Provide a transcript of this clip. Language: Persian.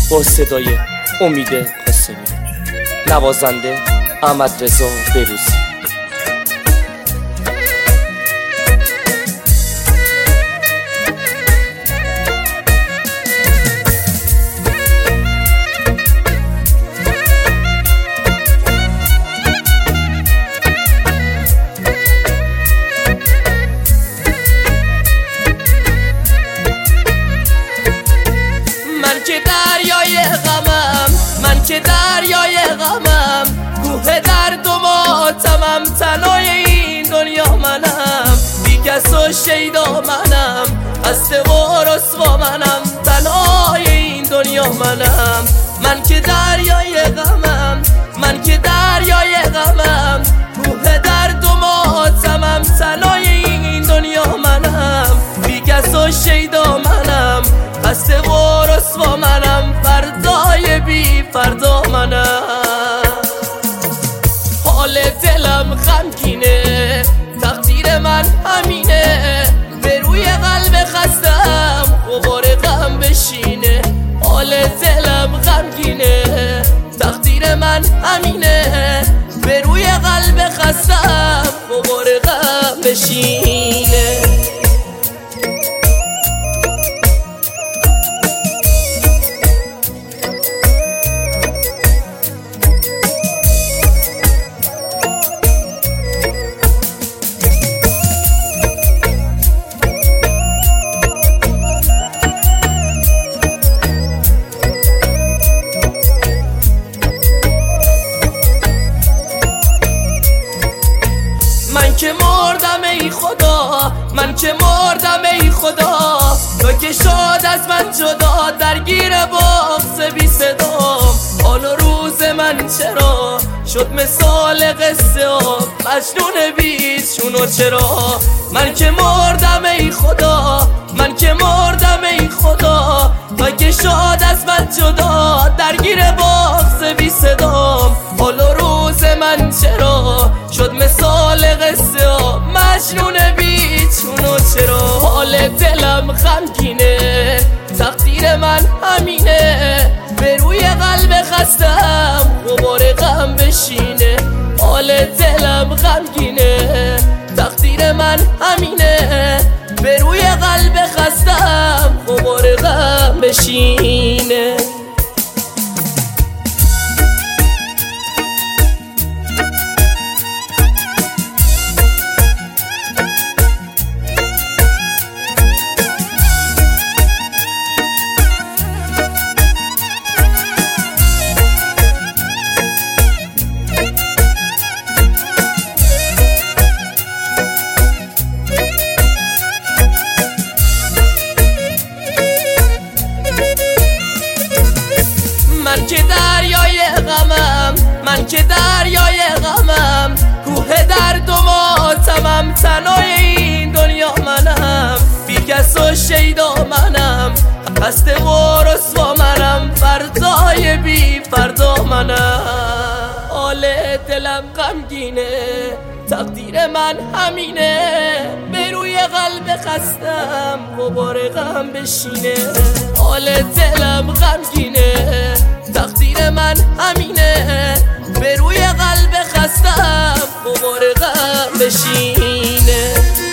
با صدای امید قاسمی، نوازنده احمد رضا بروزی. من که دریای غمم، کوه درد و ماتمم، تنهای این دنیا منم، بی کس و شیدا منم، خسته و رسوا منم، تنهای این دنیا منم. من که دریای غمم، من که دریای غمم، کوه درد و ماتمم، تنهای این دنیا منم، بی کس و شیدا منم، خسته و رسوا منم، فردای بی فردا منم. حال دلم غمگینه، تقدیر من همینه، به روی قلب خستم غبار غم بشینه. حال دلم غمگینه، تقدیر من همینه، به روی قلب خستم غبار غم بشینه. من که مردم ای خدا، من که مردم ای خدا، تو که شد از من جدا، درگیر بغض بی صدام. حال و روز من چرا شد مثال قصه ها، مجنون بیچون و چرا. من که مردم ای خدا، من که مردم ای خدا، تو که شد از من جدا، درگیر بغض بی صدام. حال و روز من چرا شد مثال قصه ها، مجنون بیچون و چرا. حال دلم غمگینه، تقدیر من همینه، به روی قلب خستم غبار غم بشینه. حال دلم غمگینه، تقدیر من همینه، به روی قلب خستم غبار غم بشینه. من که دریای غمم، من که دریای غمم، کوه درد و ماتمم، تنهای این دنیا منم، بی کس و شیدا منم، خسته و رسوا منم، فردای بی فردا منم. حال دلم غمگینه، تقدیر من همینه، به روی قلب خستم غبار غم بشینه. حال دلم غمگینه، تقدیر من همینه، به روی قلب خستم غبار غم بشینه.